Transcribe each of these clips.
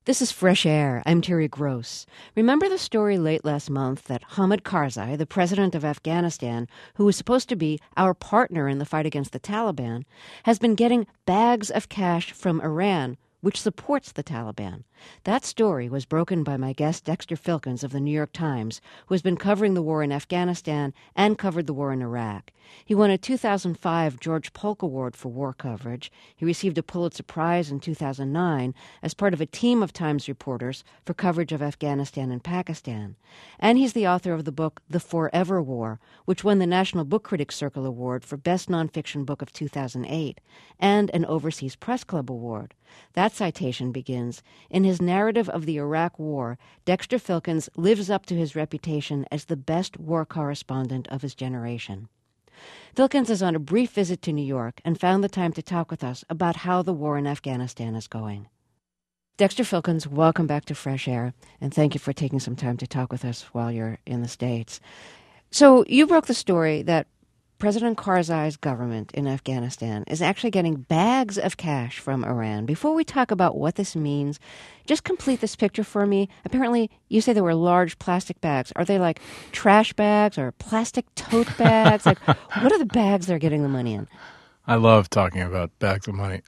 This is Fresh Air. I'm Terry Gross. Remember the story late last month that Hamid Karzai, the president of Afghanistan, who was supposed to be our partner in the fight against the Taliban, has been getting bags of cash from Iran, which supports the Taliban. That story was broken by my guest Dexter Filkins of the New York Times, who has been covering the war in Afghanistan and covered the war in Iraq. He won a 2005 George Polk Award for war coverage. He received a Pulitzer Prize in 2009 as part of a team of Times reporters for coverage of Afghanistan and Pakistan. And he's the author of the book The Forever War, which won the National Book Critics Circle Award for Best Nonfiction Book of 2008 and an Overseas Press Club Award. That citation begins, in his narrative of the Iraq War, Dexter Filkins lives up to his reputation as the best war correspondent of his generation. Filkins is on a brief visit to New York and found the time to talk with us about how the war in Afghanistan is going. Dexter Filkins, welcome back to Fresh Air, and thank you for taking some time to talk with us while you're in the States. So you broke the story that President Karzai's government in Afghanistan is actually getting bags of cash from Iran. Before we talk about what this means, just complete this picture for me. Apparently, you say there were large plastic bags. Are they like trash bags or plastic tote bags? Like, what are the bags they're getting the money in? I love talking about bags of money.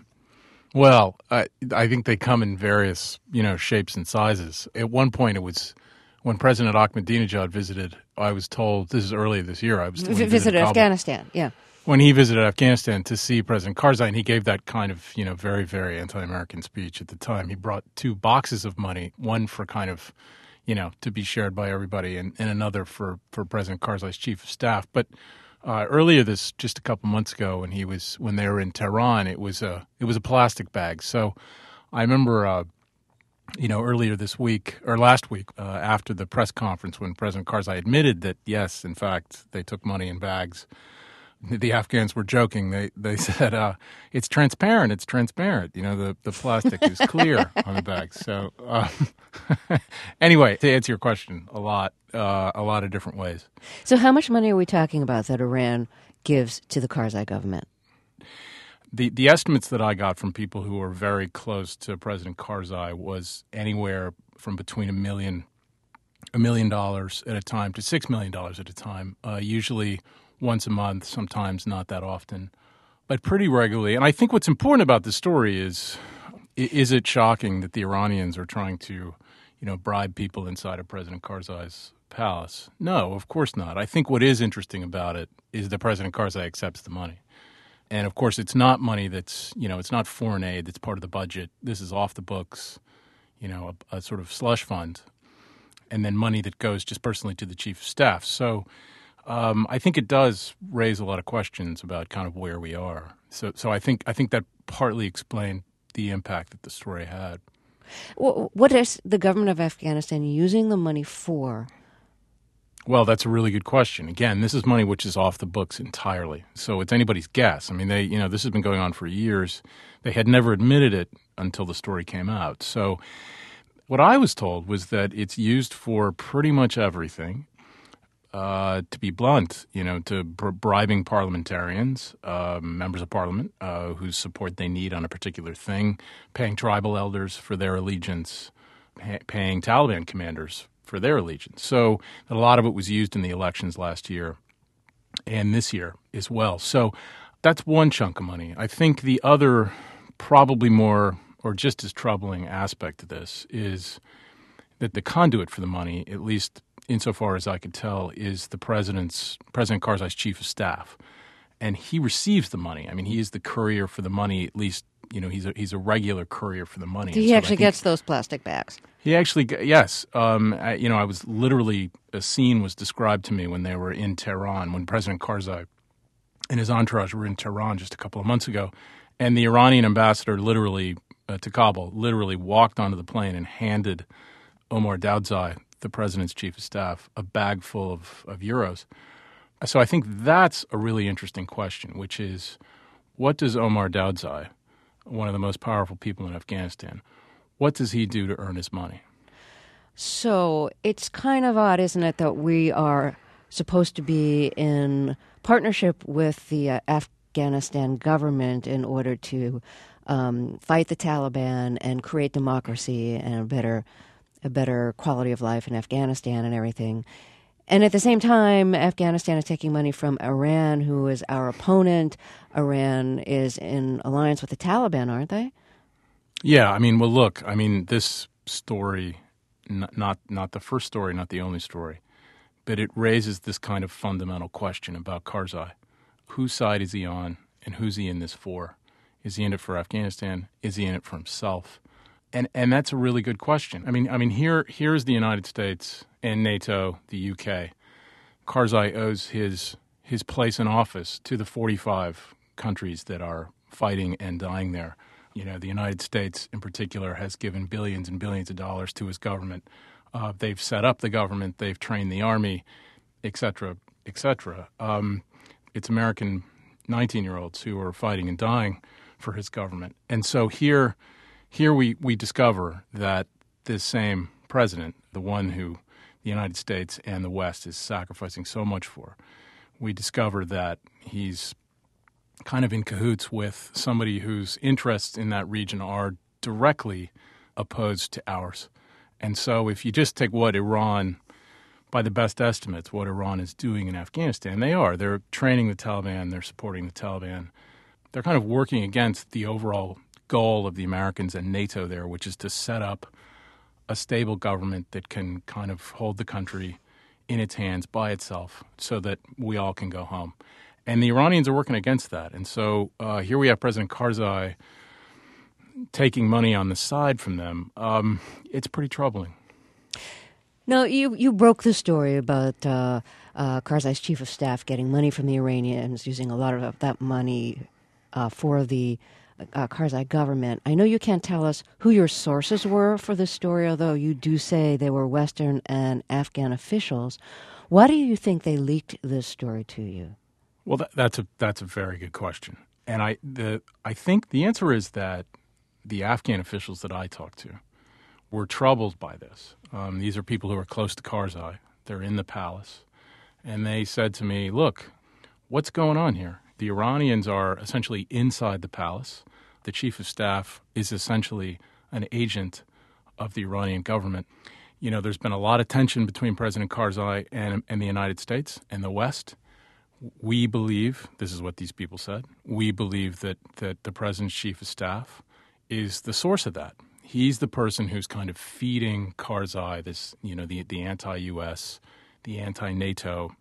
Well, I think they come in various, shapes and sizes. At one point, it was when President Ahmadinejad visited. I was told, this is earlier this year, visited Afghanistan, yeah. When he visited Afghanistan to see President Karzai, and he gave that kind of, very, very anti-American speech at the time. He brought 2 boxes of money, one for kind of, to be shared by everybody, and another for President Karzai's chief of staff. But earlier just a couple months ago, when they were in Tehran, it was a plastic bag. So I remember, earlier this week or last week, after the press conference, when President Karzai admitted that yes, in fact, they took money in bags. The Afghans were joking. They said it's transparent. It's transparent. The plastic is clear on the bag. So anyway, to answer your question, a lot of different ways. So how much money are we talking about that Iran gives to the Karzai government? The estimates that I got from people who were very close to President Karzai was anywhere from between $1 million at a time to $6 million at a time, usually once a month, sometimes not that often, but pretty regularly. And I think what's important about this story is it shocking that the Iranians are trying to, bribe people inside of President Karzai's palace? No, of course not. I think what is interesting about it is that President Karzai accepts the money. And, of course, it's not money that's, it's not foreign aid that's part of the budget. This is off the books, a sort of slush fund, and then money that goes just personally to the chief of staff. So I think it does raise a lot of questions about kind of where we are. So I think that partly explained the impact that the story had. What is the government of Afghanistan using the money for? Well, that's a really good question. Again, this is money which is off the books entirely. So it's anybody's guess. I mean, this has been going on for years. They had never admitted it until the story came out. So what I was told was that it's used for pretty much everything. To be blunt, to bribing parliamentarians, members of parliament, whose support they need on a particular thing, paying tribal elders for their allegiance, paying Taliban commanders for their allegiance. So a lot of it was used in the elections last year and this year as well. So that's one chunk of money. I think the other, probably more or just as troubling aspect of this is that the conduit for the money, at least insofar as I could tell, is President Karzai's chief of staff. And he receives the money. I mean, he is the courier for the money, at least, he's a regular courier for the money. He actually gets those plastic bags. He actually, yes. I was literally, a scene was described to me when they were in Tehran, when President Karzai and his entourage were in Tehran just a couple of months ago. And the Iranian ambassador to Kabul literally walked onto the plane and handed Omar Daudzai, the president's chief of staff, a bag full of euros. So I think that's a really interesting question, which is, what does Omar Daudzai, one of the most powerful people in Afghanistan, what does he do to earn his money? So it's kind of odd, isn't it, that we are supposed to be in partnership with the Afghanistan government in order to fight the Taliban and create democracy and a better quality of life in Afghanistan and everything. And at the same time, Afghanistan is taking money from Iran, who is our opponent. Iran is in alliance with the Taliban, aren't they? Yeah, I mean, well, look, I mean, this story, not the first story, not the only story, but it raises this kind of fundamental question about Karzai. Whose side is he on, and who's he in this for? Is he in it for Afghanistan? Is he in it for himself? And that's a really good question. I mean, here's the United States and NATO, the UK. Karzai owes his place in office to the 45 countries that are fighting and dying there. You know, the United States in particular has given billions and billions of dollars to his government. They've set up the government, they've trained the army, et cetera, et cetera. It's American 19-year-olds who are fighting and dying for his government. And so here we discover that this same president, the one who the United States and the West is sacrificing so much for, we discover that he's kind of in cahoots with somebody whose interests in that region are directly opposed to ours. And so if you just take what Iran, by the best estimates, what Iran is doing in Afghanistan, they're training the Taliban, they're supporting the Taliban. They're kind of working against the overall goal of the Americans and NATO there, which is to set up a stable government that can kind of hold the country in its hands by itself so that we all can go home. And the Iranians are working against that. And so here we have President Karzai taking money on the side from them. It's pretty troubling. Now, you broke the story about Karzai's chief of staff getting money from the Iranians, using a lot of that money for the Karzai government. I know you can't tell us who your sources were for this story, although you do say they were Western and Afghan officials. Why do you think they leaked this story to you? Well, that's a very good question, and I think the answer is that the Afghan officials that I talked to were troubled by this. These are people who are close to Karzai. They're in the palace, and they said to me, "Look, what's going on here? The Iranians are essentially inside the palace. The chief of staff is essentially an agent of the Iranian government. You know, there's been a lot of tension between President Karzai and the United States and the West. We believe," this is what these people said, "we believe that the president's chief of staff is the source of that. He's the person who's kind of feeding Karzai this, you know, the anti-U.S., the anti-NATO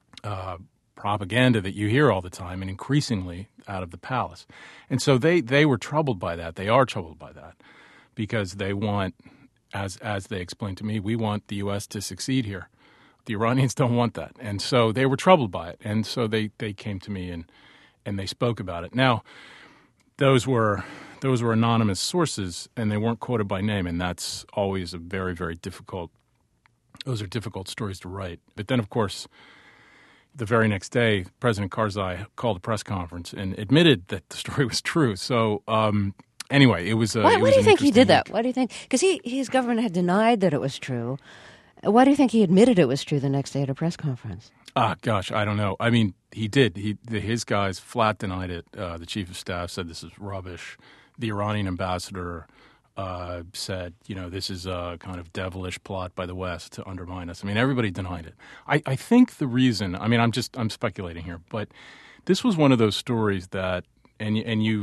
propaganda that you hear all the time and increasingly out of the palace." And so they were troubled by that. They are troubled by that because they want, as they explained to me, we want the U.S. to succeed here. The Iranians don't want that. And so they were troubled by it. And so they came to me and they spoke about it. Now, those were anonymous sources and they weren't quoted by name. And that's always a very, very difficult, those are difficult stories to write. But then, of course, the very next day, President Karzai called a press conference and admitted that the story was true. So anyway, it was Why do you think he did that? Why do you think? Because his government had denied that it was true. Why do you think he admitted it was true the next day at a press conference? Gosh, I don't know. I mean, he did. His guys flat denied it. The chief of staff said this is rubbish. The Iranian ambassador said, you know, this is a kind of devilish plot by the West to undermine us. I mean, everybody denied it. I think the reason, I mean, I'm speculating here, but this was one of those stories that, and you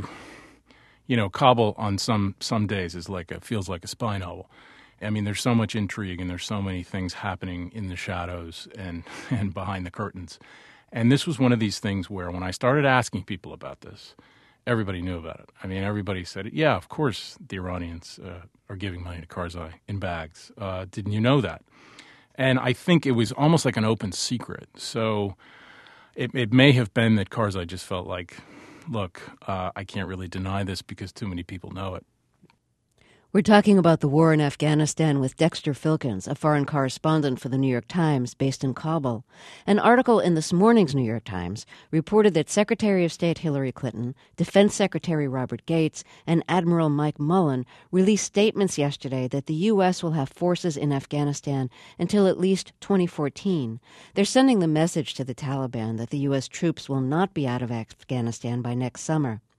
know, Kabul on some days feels like a spy novel. I mean, there's so much intrigue and there's so many things happening in the shadows and behind the curtains. And this was one of these things where when I started asking people about this, everybody knew about it. I mean, everybody said, yeah, of course the Iranians are giving money to Karzai in bags. Didn't you know that? And I think it was almost like an open secret. So it may have been that Karzai just felt like, look, I can't really deny this because too many people know it. We're talking about the war in Afghanistan with Dexter Filkins, a foreign correspondent for the New York Times based in Kabul. An article in this morning's New York Times reported that Secretary of State Hillary Clinton, Defense Secretary Robert Gates, and Admiral Mike Mullen released statements yesterday that the U.S. will have forces in Afghanistan until at least 2014. They're sending the message to the Taliban that the U.S. troops will not be out of Afghanistan by next summer.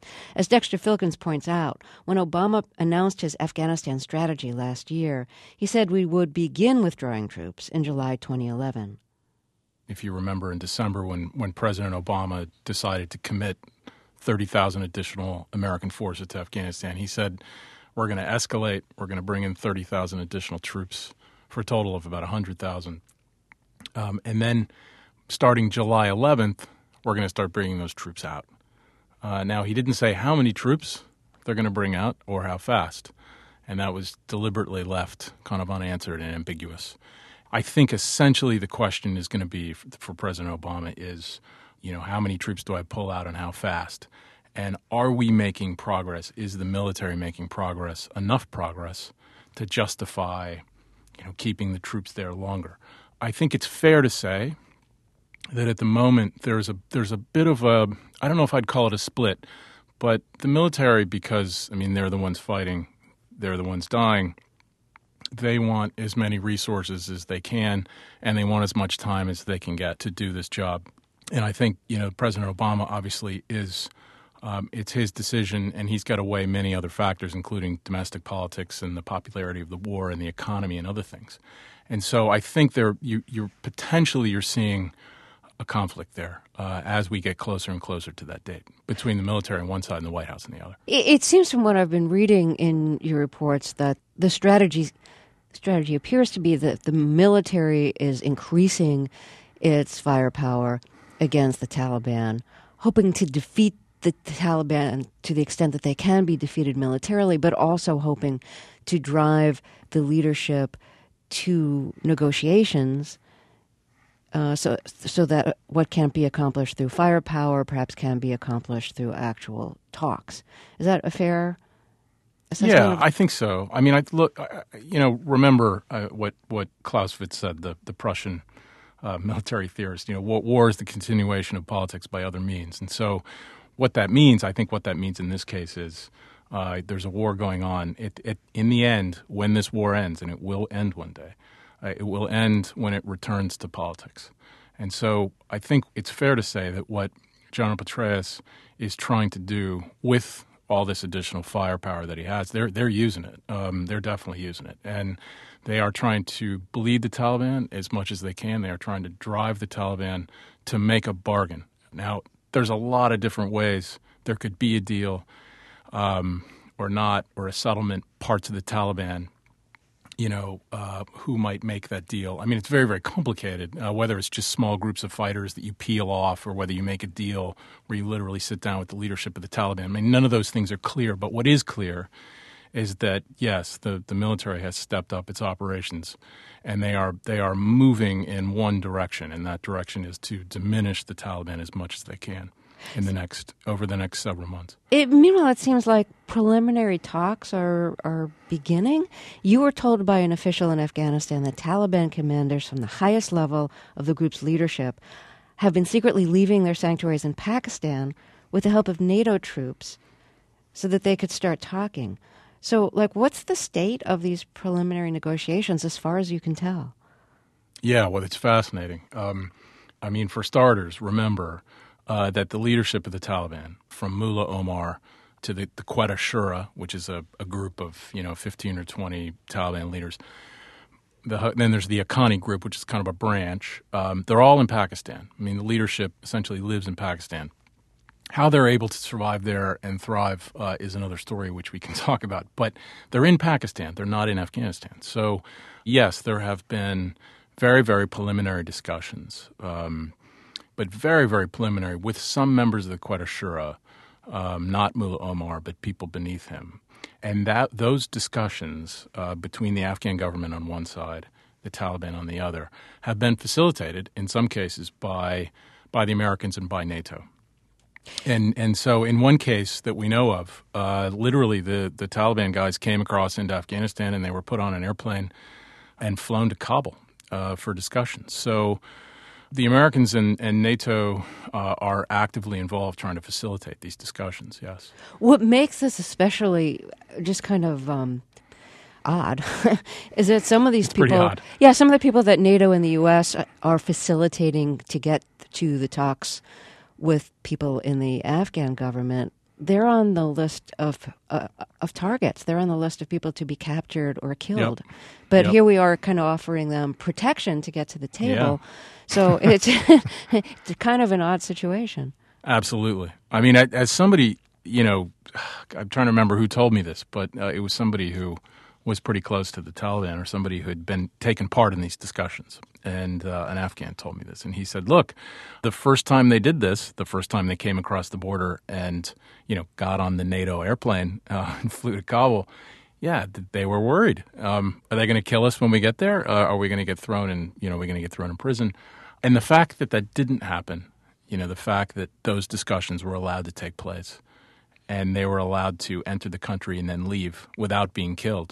As Dexter Filkins points out, when Obama announced his Afghanistan strategy last year, he said we would begin withdrawing troops in July 2011. If you remember in December when President Obama decided to commit 30,000 additional American forces to Afghanistan, he said, we're going to escalate, we're going to bring in 30,000 additional troops for a total of about 100,000. And then starting July 11th, we're going to start bringing those troops out. Now, he didn't say how many troops they're going to bring out or how fast, and that was deliberately left kind of unanswered and ambiguous. I think essentially the question is going to be for President Obama is, how many troops do I pull out and how fast? And are we making progress? Is the military making progress, enough progress to justify, keeping the troops there longer? I think it's fair to say that at the moment there's a bit of a, I don't know if I'd call it a split, but the military, because, they're the ones fighting, they're the ones dying, they want as many resources as they can, and they want as much time as they can get to do this job. And I think, President Obama obviously is, it's his decision, and he's got to weigh many other factors, including domestic politics and the popularity of the war and the economy and other things. And so I think you're seeing a conflict there as we get closer and closer to that date between the military on one side and the White House on the other. It seems from what I've been reading in your reports that the strategy appears to be that the military is increasing its firepower against the Taliban, hoping to defeat the Taliban to the extent that they can be defeated militarily, but also hoping to drive the leadership to negotiations so that what can't be accomplished through firepower perhaps can be accomplished through actual talks. Is that a fair assessment? Yeah, I think so. Remember what Clausewitz said, the Prussian military theorist. War is the continuation of politics by other means. And so what that means in this case is there's a war going on. In the end, when this war ends, and it will end one day, it will end when it returns to politics. And so I think it's fair to say that what General Petraeus is trying to do with all this additional firepower that he has, they're using it. They're definitely using it. And they are trying to bleed the Taliban as much as they can. They are trying to drive the Taliban to make a bargain. Now, there's a lot of different ways there could be a deal or not, or a settlement. Parts of the Taliban, who might make that deal. It's very, very complicated, whether it's just small groups of fighters that you peel off or whether you make a deal where you literally sit down with the leadership of the Taliban. None of those things are clear. But what is clear is that, yes, the military has stepped up its operations, and they are moving in one direction, and that direction is to diminish the Taliban as much as they can over the next several months. Meanwhile, it seems like preliminary talks are beginning. You were told by an official in Afghanistan that Taliban commanders from the highest level of the group's leadership have been secretly leaving their sanctuaries in Pakistan with the help of NATO troops so that they could start talking. So, what's the state of these preliminary negotiations as far as you can tell? Yeah, well, it's fascinating. For starters, remember that the leadership of the Taliban, from Mullah Omar to the Quetta Shura, which is a group of 15 or 20 Taliban leaders. Then there's the Haqqani group, which is kind of a branch. They're all in Pakistan. The leadership essentially lives in Pakistan. How they're able to survive there and thrive is another story which we can talk about. But they're in Pakistan. They're not in Afghanistan. So, yes, there have been very, very preliminary discussions, but very, very preliminary with some members of the Quetta Shura, not Mullah Omar, but people beneath him. And those discussions between the Afghan government on one side, the Taliban on the other, have been facilitated in some cases by the Americans and by NATO. And so in one case that we know of, literally the Taliban guys came across into Afghanistan and they were put on an airplane and flown to Kabul for discussions. So the Americans and NATO are actively involved trying to facilitate these discussions, yes. What makes this especially just kind of odd is that some of these people... Pretty odd. Yeah, some of the people that NATO and the U.S. are facilitating to get to the talks with people in the Afghan government they're on the list of targets. They're on the list of people to be captured or killed. Yep. But Yep. here we are kind of offering them protection to get to the table. Yeah. So it's it's kind of an odd situation. Absolutely. I mean, as somebody, I'm trying to remember who told me this, but it was somebody who was pretty close to the Taliban or somebody who had been taken part in these discussions. And an Afghan told me this. And he said, look, the first time they did this, the first time they came across the border and, got on the NATO airplane and flew to Kabul, yeah, they were worried. Are they going to kill us when we get there? Are we going to get thrown in, are we going to get thrown in prison? And the fact that that didn't happen, the fact that those discussions were allowed to take place and they were allowed to enter the country and then leave without being killed,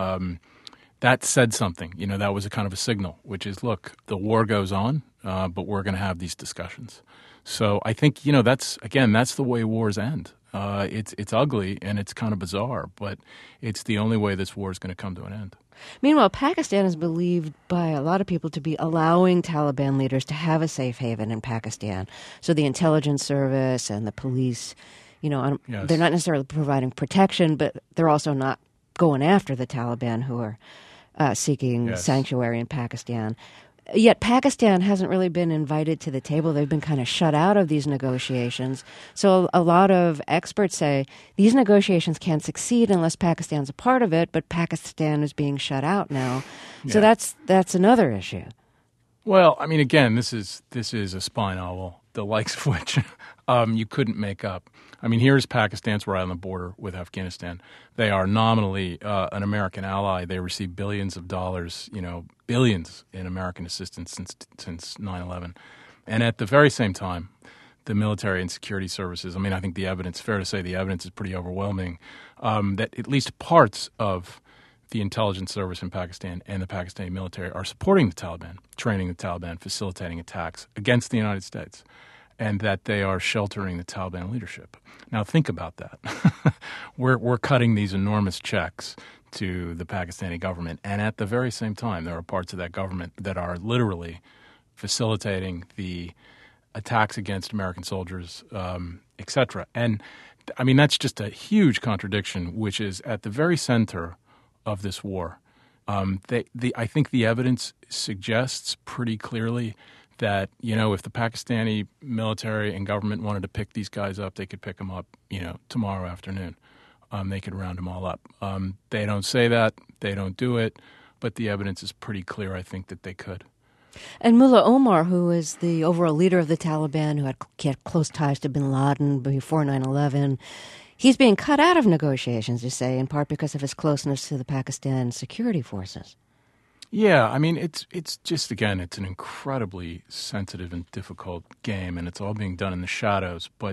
that said something. That was a kind of a signal, which is, look, the war goes on, but we're going to have these discussions. So I think, that's the way wars end. It's ugly and it's kind of bizarre, but it's the only way this war is going to come to an end. Meanwhile, Pakistan is believed by a lot of people to be allowing Taliban leaders to have a safe haven in Pakistan. So the intelligence service and the police, Yes. they're not necessarily providing protection, but they're also not going after the Taliban who are seeking Yes. sanctuary in Pakistan. Yet Pakistan hasn't really been invited to the table. They've been kind of shut out of these negotiations. So a lot of experts say these negotiations can't succeed unless Pakistan's a part of it, but Pakistan is being shut out now. So Yeah. that's another issue. Well, I mean, again, this is a spy novel, the likes of which you couldn't make up. I mean, here's Pakistan's right on the border with Afghanistan. They are nominally an American ally. They receive billions of dollars, billions in American assistance since 9/11. And at the very same time, the military and security services, I mean, I think fair to say the evidence is pretty overwhelming, that at least parts of the intelligence service in Pakistan and the Pakistani military are supporting the Taliban, training the Taliban, facilitating attacks against the United States, and that they are sheltering the Taliban leadership. Now think about that. We're cutting these enormous checks to the Pakistani government, and at the very same time, there are parts of that government that are literally facilitating the attacks against American soldiers, et cetera. And, I mean, that's just a huge contradiction, which is at the very center of this war. I think the evidence suggests pretty clearly that, if the Pakistani military and government wanted to pick these guys up, they could pick them up, tomorrow afternoon. They could round them all up. They don't say that. They don't do it. But the evidence is pretty clear, I think, that they could. And Mullah Omar, who is the overall leader of the Taliban, who had close ties to bin Laden before 9/11, he's being cut out of negotiations, you say, in part because of his closeness to the Pakistan security forces. Yeah, I mean, it's just, again, it's an incredibly sensitive and difficult game, and it's all being done in the shadows. But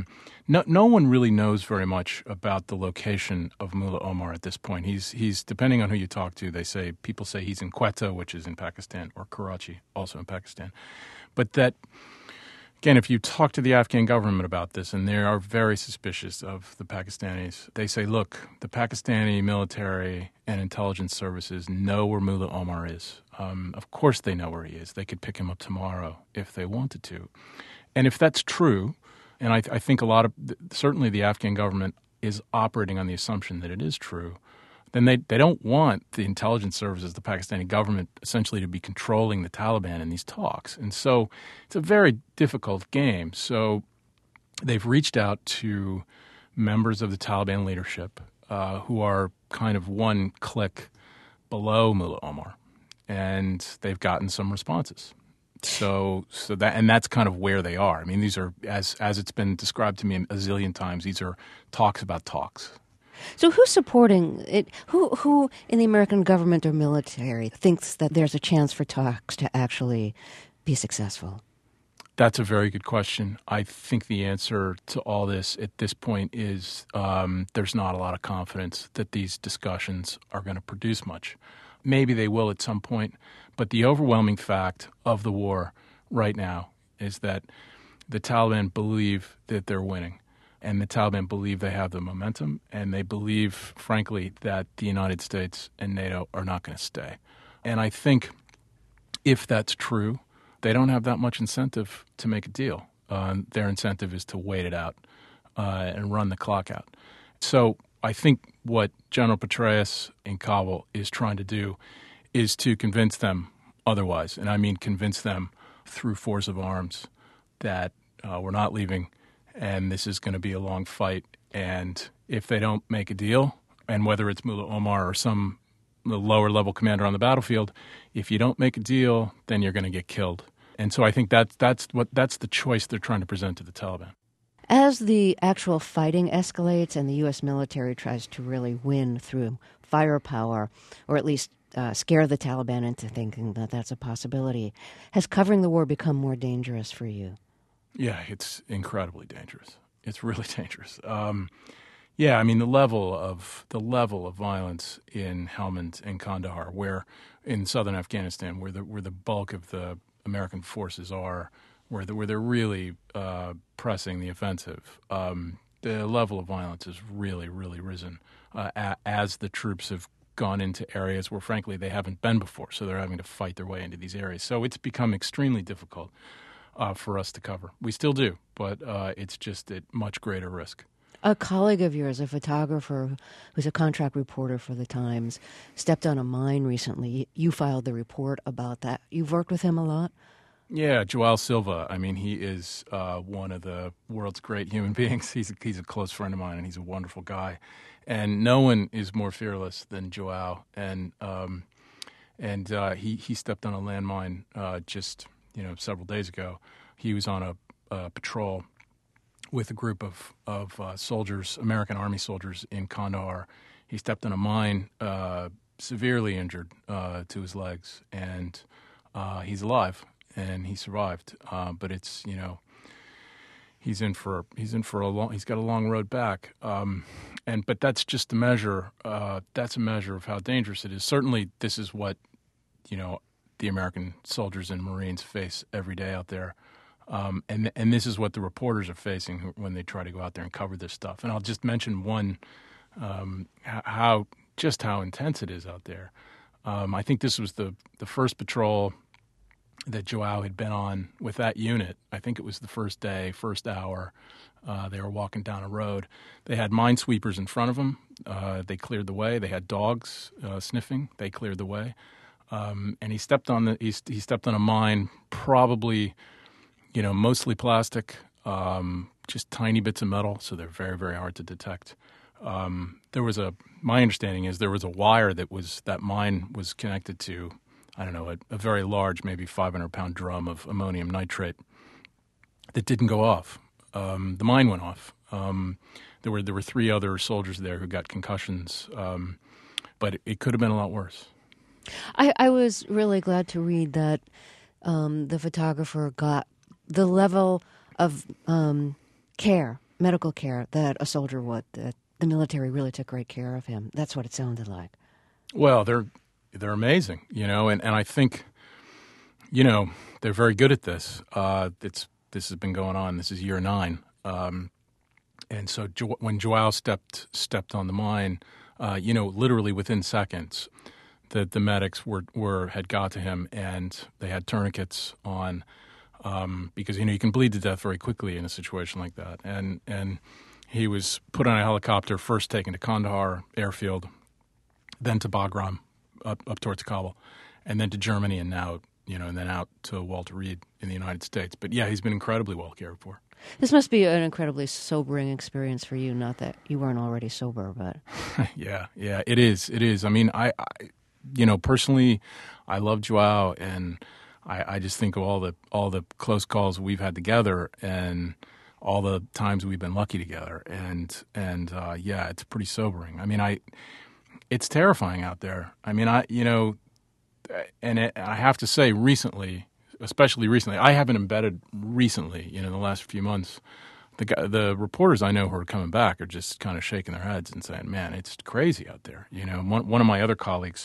no one really knows very much about the location of Mullah Omar at this point. He's depending on who you talk to, people say he's in Quetta, which is in Pakistan, or Karachi, also in Pakistan. But that, again, if you talk to the Afghan government about this, and they are very suspicious of the Pakistanis, they say, look, the Pakistani military and intelligence services know where Mullah Omar is. Of course they know where he is. They could pick him up tomorrow if they wanted to. And if that's true, and I think certainly the Afghan government is operating on the assumption that it is true, then they don't want the intelligence services, the Pakistani government, essentially to be controlling the Taliban in these talks. And so it's a very difficult game. So they've reached out to members of the Taliban leadership who are kind of one click below Mullah Omar, and they've gotten some responses. So that's kind of where they are. I mean, these are, as it's been described to me a zillion times, these are talks about talks. So who's supporting it? Who in the American government or military thinks that there's a chance for talks to actually be successful? That's a very good question. I think the answer to all this at this point is there's not a lot of confidence that these discussions are going to produce much. Maybe they will at some point, but the overwhelming fact of the war right now is that the Taliban believe that they're winning. And the Taliban believe they have the momentum, and they believe, frankly, that the United States and NATO are not going to stay. And I think if that's true, they don't have that much incentive to make a deal. Their incentive is to wait it out. and run the clock out. So I think what General Petraeus in Kabul is trying to do is to convince them otherwise, and I mean convince them through force of arms that we're not leaving, and this is going to be a long fight. And if they don't make a deal, and whether it's Mullah Omar or some lower level commander on the battlefield, if you don't make a deal, then you're going to get killed. And so I think that's the choice they're trying to present to the Taliban. As the actual fighting escalates and the U.S. military tries to really win through firepower, or at least scare the Taliban into thinking that that's a possibility, has covering the war become more dangerous for you? Yeah, it's incredibly dangerous. It's really dangerous. Yeah, I mean the level of violence in Helmand and Kandahar, where in southern Afghanistan, where the bulk of the American forces are, where they're really pressing the offensive. The level of violence has really, really risen as the troops have gone into areas where, frankly, they haven't been before. So they're having to fight their way into these areas. So it's become extremely difficult for us to cover. We still do, but it's just at much greater risk. A colleague of yours, a photographer who's a contract reporter for The Times, stepped on a mine recently. You filed the report about that. You've worked with him a lot? Yeah, Joao Silva. I mean, he is one of the world's great human beings. He's a close friend of mine, and he's a wonderful guy. And no one is more fearless than Joao. And he stepped on a landmine just several days ago. He was on a patrol with a group of soldiers, American Army soldiers in Kandahar. He stepped on a mine, severely injured to his legs, and he's alive. And he survived, but it's he's got a long road back, but that's just a measure. That's a measure of how dangerous it is. Certainly, this is what the American soldiers and Marines face every day out there, and this is what the reporters are facing when they try to go out there and cover this stuff. And I'll just mention one, how intense it is out there. I think this was the first patrol that Joao had been on with that unit. I think it was the first day, first hour. They were walking down a road. They had minesweepers in front of them. They cleared the way. They had dogs sniffing. They cleared the way. And he stepped on a mine, probably, mostly plastic, just tiny bits of metal, so they're very, very hard to detect. My understanding is there was a wire that mine was connected to. I don't know, a very large, maybe 500-pound drum of ammonium nitrate that didn't go off. The mine went off. There were 3 other soldiers there who got concussions, but it could have been a lot worse. I was really glad to read that the photographer got the level of medical care that a soldier would. That the military really took great care of him. That's what it sounded like. Well, they're amazing, and I think, they're very good at this. This has been going on. This is year 9. And so when Joao stepped on the mine, literally within seconds, the medics had got to him, and they had tourniquets on, because, you can bleed to death very quickly in a situation like that. And he was put on a helicopter, first taken to Kandahar airfield, then to Bagram, up towards Kabul, and then to Germany, and now, and then out to Walter Reed in the United States. But yeah, he's been incredibly well cared for. This must be an incredibly sobering experience for you. Not that you weren't already sober, but yeah, it is. It is. I mean, I personally, I love Joao, and I just think of all the close calls we've had together, and all the times we've been lucky together, and yeah, it's pretty sobering. I mean, it's terrifying out there. I mean, I have to say, especially recently, I haven't embedded recently. In the last few months, the reporters I know who are coming back are just kind of shaking their heads and saying, "Man, it's crazy out there." One of my other colleagues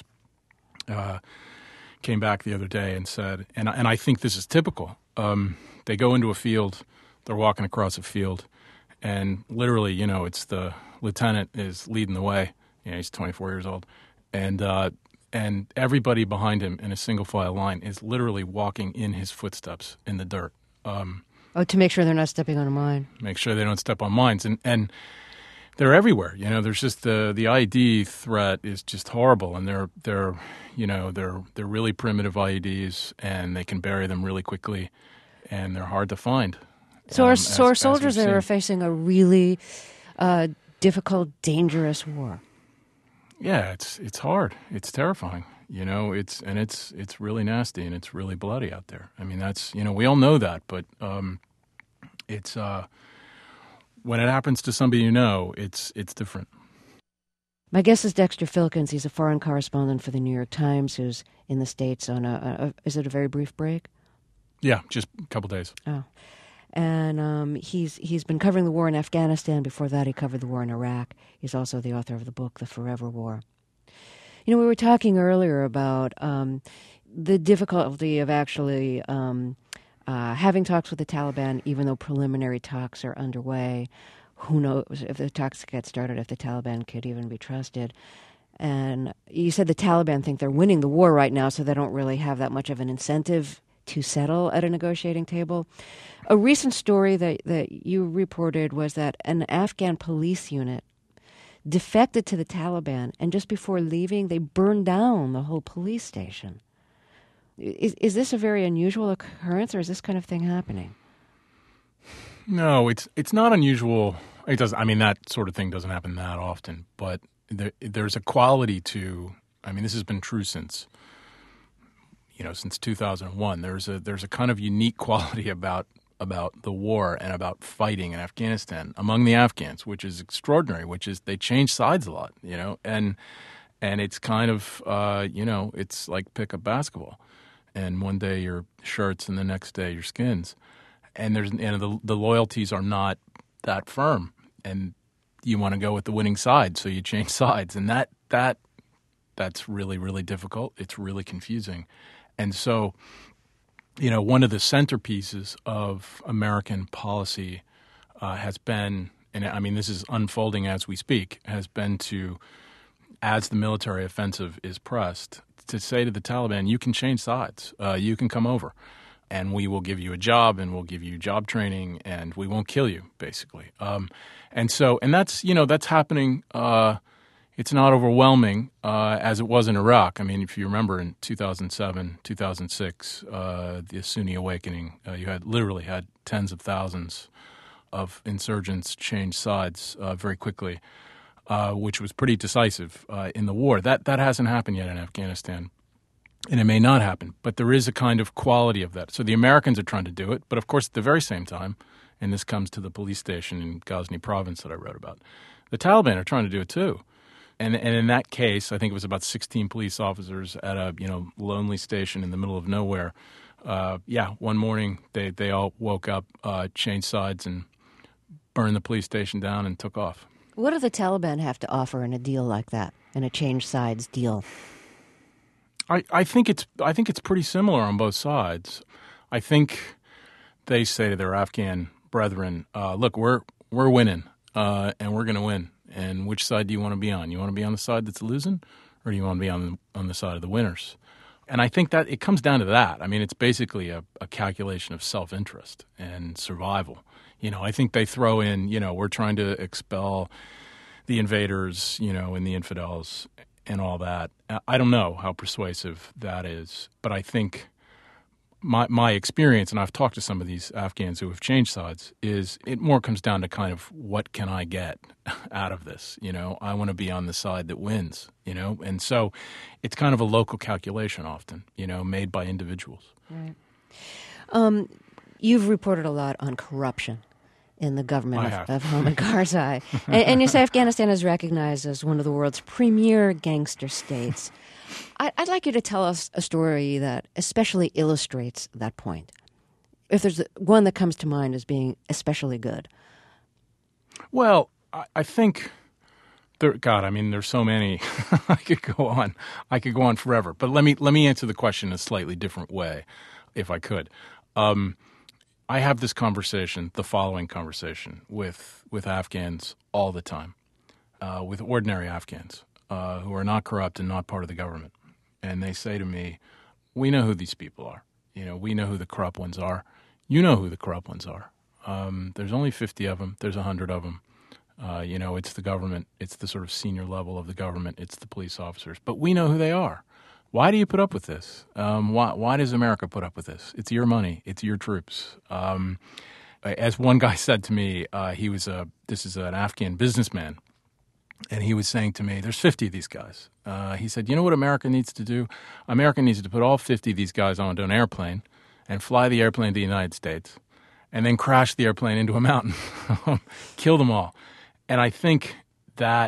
came back the other day and said, and I think this is typical. They go into a field, they're walking across a field, and literally, it's the lieutenant is leading the way. He's 24 years old, and everybody behind him in a single file line is literally walking in his footsteps in the dirt. Oh, to make sure they're not stepping on a mine. Make sure they don't step on mines. And they're everywhere. There's just the IED threat is just horrible, and they're really primitive IEDs, and they can bury them really quickly, and they're hard to find. So our soldiers there are facing a really difficult, dangerous war. Yeah, it's hard. It's terrifying. It's really nasty, and it's really bloody out there. I mean, we all know that, but it's when it happens to somebody it's different. My guest is Dexter Filkins. He's a foreign correspondent for the New York Times who's in the States on is it a very brief break? Yeah, just a couple days. Oh. And he's been covering the war in Afghanistan. Before that, he covered the war in Iraq. He's also the author of the book, The Forever War. We were talking earlier about the difficulty of actually having talks with the Taliban, even though preliminary talks are underway. Who knows if the talks get started, if the Taliban could even be trusted. And you said the Taliban think they're winning the war right now, so they don't really have that much of an incentive to settle at a negotiating table. A recent story that you reported was that an Afghan police unit defected to the Taliban, and just before leaving, they burned down the whole police station. Is this a very unusual occurrence, or is this kind of thing happening? No, it's not unusual. It does. I mean, that sort of thing doesn't happen that often, but there's a quality to. I mean, this has been true since 2001. There's a kind of unique quality about the war and about fighting in Afghanistan among the Afghans, which is extraordinary. Which is they change sides a lot, and it's kind of it's like pickup basketball, and one day your shirts and the next day your skins. And the loyalties are not that firm, and you want to go with the winning side, so you change sides, and that's really, really difficult. It's really confusing, and so one of the centerpieces of American policy has been, and I mean this is unfolding as we speak, has been to, as the military offensive is pressed, to say to the Taliban, you can change sides, you can come over. And we will give you a job, and we'll give you job training, and we won't kill you, basically. And that's happening. It's not overwhelming as it was in Iraq. I mean, if you remember in 2007, 2006, the Sunni awakening, you literally had tens of thousands of insurgents change sides very quickly, which was pretty decisive in the war. That hasn't happened yet in Afghanistan. And it may not happen, but there is a kind of quality of that. So the Americans are trying to do it, but of course at the very same time, and this comes to the police station in Ghazni province that I wrote about, the Taliban are trying to do it too. And in that case, I think it was about 16 police officers at a lonely station in the middle of nowhere. One morning they all woke up, changed sides, and burned the police station down and took off. What do the Taliban have to offer in a deal like that, in a change sides deal? I think it's pretty similar on both sides. I think they say to their Afghan brethren, "Look, we're winning, and we're going to win. And which side do you want to be on? You want to be on the side that's losing, or do you want to be on the side of the winners?" And I think that it comes down to that. I mean, it's basically a calculation of self-interest and survival. I think they throw in, we're trying to expel the invaders, and the infidels, and all that. I don't know how persuasive that is, but I think my experience, and I've talked to some of these Afghans who have changed sides, is it more comes down to kind of what can I get out of this? I want to be on the side that wins, and so it's kind of a local calculation often, made by individuals. Right. You've reported a lot on corruption in the government of Hamid Karzai. and you say Afghanistan is recognized as one of the world's premier gangster states. I'd like you to tell us a story that especially illustrates that point. If there's one that comes to mind as being especially good. Well, I think there's so many. I could go on forever. But let me answer the question in a slightly different way, if I could. I have this conversation, the following conversation, with Afghans all the time, with ordinary Afghans who are not corrupt and not part of the government. And they say to me, we know who these people are. We know who the corrupt ones are. You know who the corrupt ones are. There's only 50 of them. There's 100 of them. It's the government. It's the sort of senior level of the government. It's the police officers. But we know who they are. Why do you put up with this? Why does America put up with this? It's your money. It's your troops. As one guy said to me, this is an Afghan businessman, and he was saying to me, there's 50 of these guys. He said, you know what America needs to do? America needs to put all 50 of these guys onto an airplane and fly the airplane to the United States and then crash the airplane into a mountain, kill them all. And I think that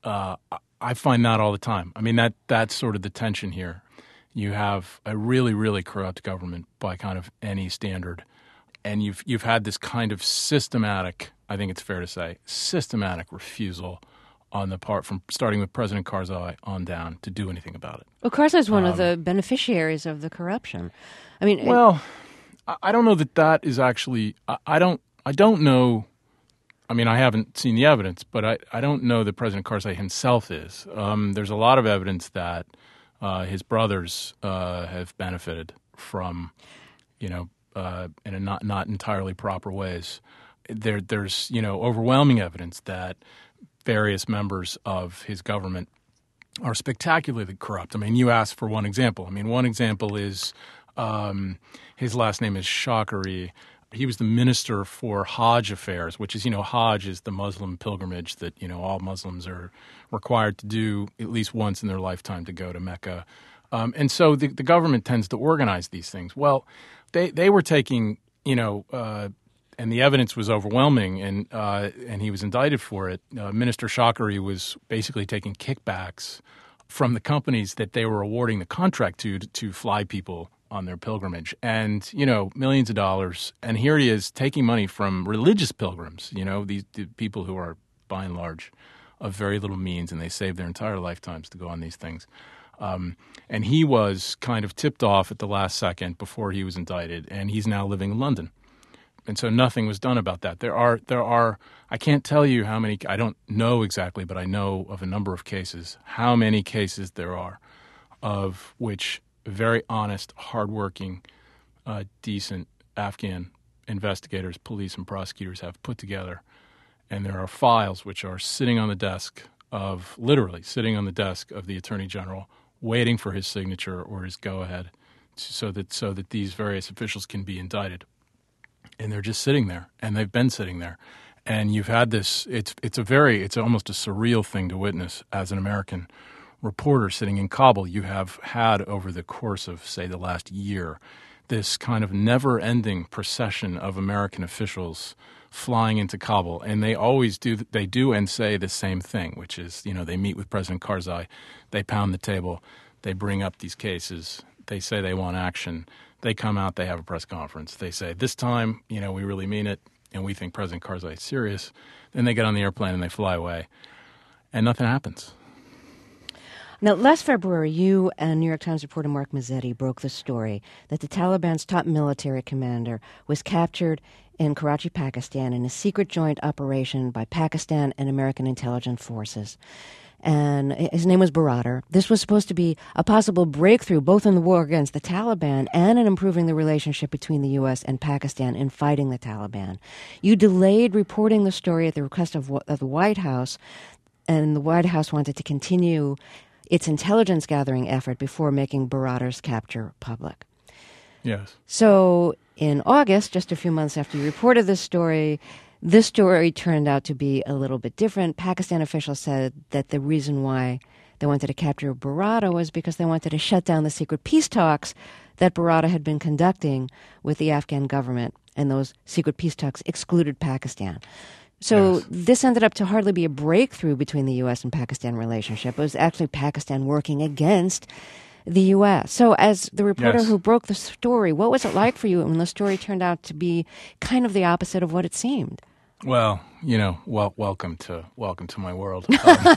I find that all the time. I mean, that's sort of the tension here. You have a really, really corrupt government by kind of any standard, and you've had this kind of systematic, I think it's fair to say, systematic refusal on the part from starting with President Karzai on down to do anything about it. Well, Karzai is one of the beneficiaries of the corruption. I mean, I don't know that is actually. I don't know. I mean, I haven't seen the evidence, but I don't know that President Karzai himself is. There's a lot of evidence that his brothers have benefited from, in a not entirely proper ways. There's overwhelming evidence that various members of his government are spectacularly corrupt. I mean, you asked for one example. I mean, one example is his last name is Shakari. He was the minister for Hajj affairs, which is, Hajj is the Muslim pilgrimage that, all Muslims are required to do at least once in their lifetime to go to Mecca. And so the government tends to organize these things. Well, they were taking, and the evidence was overwhelming, and he was indicted for it. Minister Shakari was basically taking kickbacks from the companies that they were awarding the contract to fly people on their pilgrimage, and millions of dollars. And here he is taking money from religious pilgrims. These people who are by and large of very little means, and they save their entire lifetimes to go on these things. And he was kind of tipped off at the last second before he was indicted, and he's now living in London. And so nothing was done about that. There are. I can't tell you how many. I don't know exactly, but I know of a number of cases. How many cases there are of which very honest, hardworking, decent Afghan investigators, police, and prosecutors have put together, and there are files which are literally sitting on the desk of the Attorney General, waiting for his signature or his go-ahead, so that these various officials can be indicted. And they're just sitting there, and they've been sitting there. And you've had this. It's almost a surreal thing to witness as an American reporter sitting in Kabul. You have had over the course of, say, the last year, this kind of never-ending procession of American officials flying into Kabul, and they always do and say the same thing, which is, they meet with President Karzai, they pound the table, they bring up these cases, they say they want action. They come out, they have a press conference. They say, this time, we really mean it, and we think President Karzai is serious. Then they get on the airplane and they fly away, and nothing happens. Now, last February, you and New York Times reporter Mark Mazzetti broke the story that the Taliban's top military commander was captured in Karachi, Pakistan, in a secret joint operation by Pakistan and American intelligence forces. And his name was Baradar. This was supposed to be a possible breakthrough both in the war against the Taliban and in improving the relationship between the U.S. and Pakistan in fighting the Taliban. You delayed reporting the story at the request of the White House, and the White House wanted to continue its intelligence gathering effort before making Baradar's capture public. Yes. So in August, just a few months after you reported this story turned out to be a little bit different. Pakistan officials said that the reason why they wanted to capture Baradar was because they wanted to shut down the secret peace talks that Baradar had been conducting with the Afghan government, and those secret peace talks excluded Pakistan. So yes. This ended up to hardly be a breakthrough between the U.S. and Pakistan relationship. It was actually Pakistan working against the U.S. So as the reporter Yes. who broke the story, what was it like for you when the story turned out to be kind of the opposite of what it seemed? Well, welcome to my world.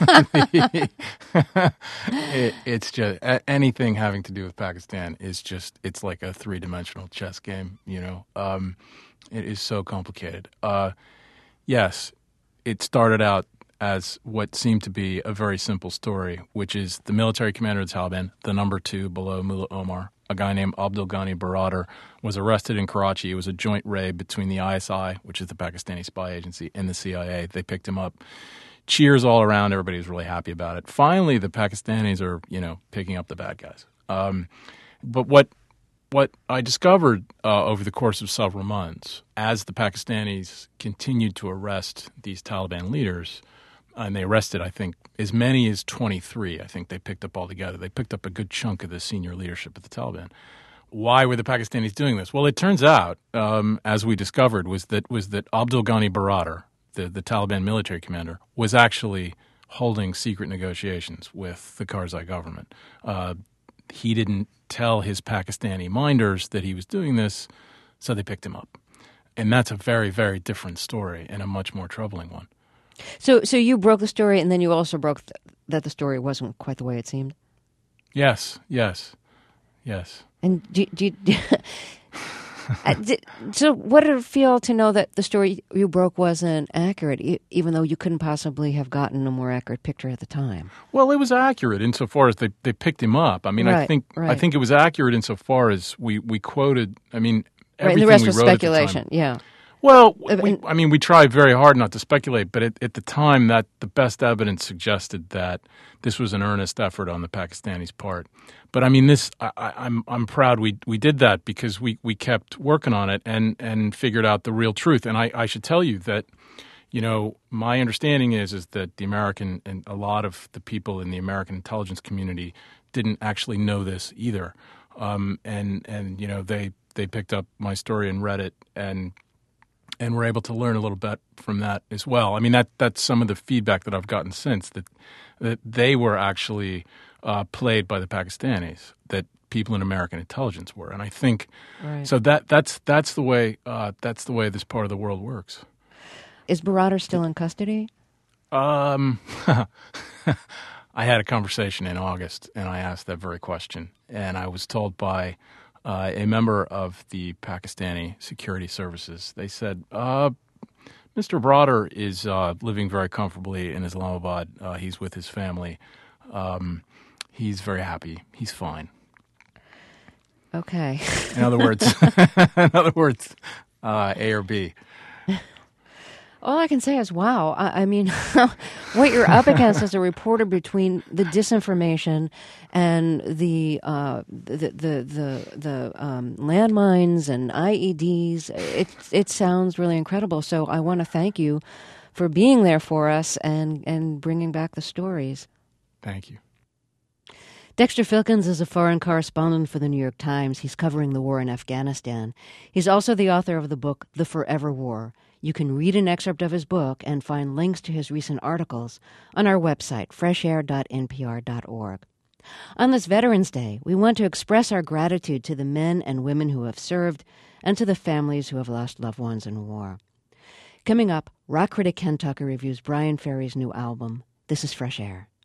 It's just anything having to do with Pakistan is it's like a three-dimensional chess game. It is so complicated. Yes, it started out as what seemed to be a very simple story, which is the military commander of the Taliban, the number 2 below Mullah Omar, a guy named Abdul Ghani Baradar, was arrested in Karachi. It was a joint raid between the ISI, which is the Pakistani spy agency, and the CIA. They picked him up. Cheers all around. Everybody was really happy about it. Finally, the Pakistanis are, picking up the bad guys. But what I discovered over the course of several months, as the Pakistanis continued to arrest these Taliban leaders, and they arrested, I think, as many as 23, I think they picked up altogether. They picked up a good chunk of the senior leadership of the Taliban. Why were the Pakistanis doing this? Well, it turns out, as we discovered, was that Abdul Ghani Baradar, the Taliban military commander, was actually holding secret negotiations with the Karzai government. He didn't tell his Pakistani minders that he was doing this, so they picked him up. And that's a very, very different story and a much more troubling one. So you broke the story, and then you also broke that the story wasn't quite the way it seemed? Yes. And so what did it feel to know that the story you broke wasn't accurate, even though you couldn't possibly have gotten a more accurate picture at the time? Well, it was accurate insofar as they picked him up. I mean, Right. I think it was accurate insofar as we quoted. I mean, Right, and everything the rest we was wrote speculation. at the time. Yeah. Well, we tried very hard not to speculate, but at the time, that the best evidence suggested that this was an earnest effort on the Pakistanis' part. But I mean, I'm proud we did that because we kept working on it and figured out the real truth. And I should tell you that, my understanding is that the American and a lot of the people in the American intelligence community didn't actually know this either. They picked up my story and read it and we're able to learn a little bit from that as well. I mean, that's some of the feedback that I've gotten since, that they were actually played by the Pakistanis, that people in American intelligence were, and I think so. That's the way this part of the world works. Is Baradar still in custody? I had a conversation in August, and I asked that very question, and I was told by a member of the Pakistani security services. They said, Mr. Baradar is living very comfortably in Islamabad. He's with his family. He's very happy. He's fine. Okay. In other words, A or B. All I can say is, wow. I mean, what you're up against as a reporter between the disinformation and the landmines and IEDs, it sounds really incredible. So I want to thank you for being there for us and bringing back the stories. Thank you. Dexter Filkins is a foreign correspondent for the New York Times. He's covering the war in Afghanistan. He's also the author of the book, The Forever War. You can read an excerpt of his book and find links to his recent articles on our website, freshair.npr.org. On this Veterans Day, we want to express our gratitude to the men and women who have served and to the families who have lost loved ones in war. Coming up, rock critic Ken Tucker reviews Brian Ferry's new album. This is Fresh Air.